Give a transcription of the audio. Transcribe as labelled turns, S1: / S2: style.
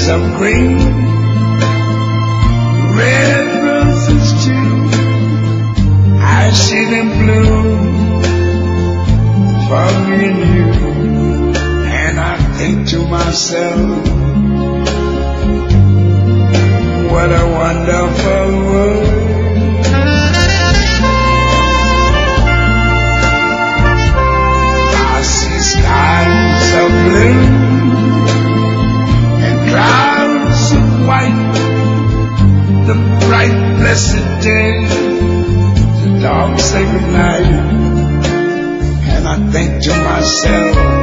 S1: of green, red roses too. I see them bloom for me and you, and I think to myself, what a wonderful world. I see skies of blue and clouds of white, the bright blessed day, the dark sacred night, and I think to myself,